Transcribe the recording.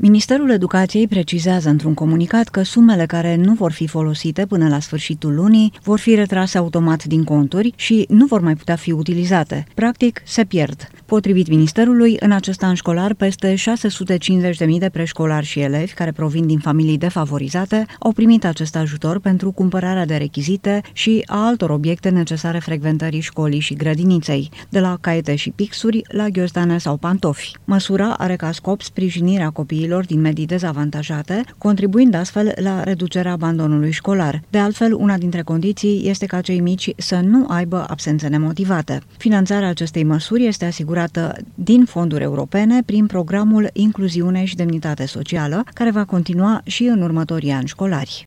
Ministerul Educației precizează într-un comunicat că sumele care nu vor fi folosite până la sfârșitul lunii vor fi retrase automat din conturi și nu vor mai putea fi utilizate. Practic, se pierd. Potrivit Ministerului, în acest an școlar, peste 650.000 de preșcolari și elevi care provin din familii defavorizate au primit acest ajutor pentru cumpărarea de rechizite și a altor obiecte necesare frecventării școlii și grădiniței, de la caiete și pixuri la ghiozdane sau pantofi. Măsura are ca scop sprijinirea copiilor din medii dezavantajate, contribuind astfel la reducerea abandonului școlar. De altfel, una dintre condiții este ca cei mici să nu aibă absențe nemotivate. Finanțarea acestei măsuri este asigurată din fonduri europene prin programul Incluziune și Demnitate Socială, care va continua și în următorii ani școlari.